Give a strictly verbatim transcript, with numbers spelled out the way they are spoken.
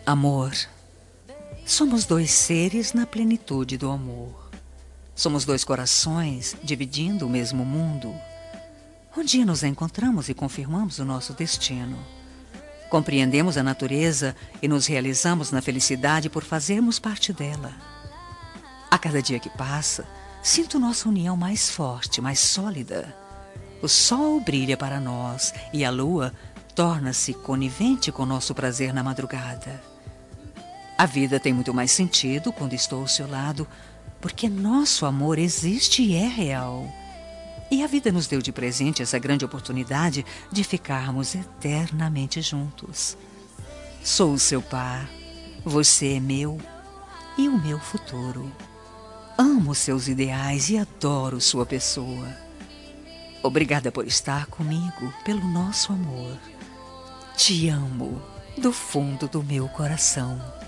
Amor. Somos dois seres na plenitude do amor. Somos dois corações dividindo o mesmo mundo. Um dia nos encontramos e confirmamos o nosso destino. Compreendemos a natureza e nos realizamos na felicidade por fazermos parte dela. A cada dia que passa, sinto nossa união mais forte, mais sólida. O sol brilha para nós e a lua torna-se conivente com nosso prazer na madrugada. A vida tem muito mais sentido quando estou ao seu lado, porque nosso amor existe e é real. E a vida nos deu de presente essa grande oportunidade de ficarmos eternamente juntos. Sou o seu par, você é meu e o meu futuro. Amo seus ideais e adoro sua pessoa. Obrigada por estar comigo, pelo nosso amor. Te amo do fundo do meu coração.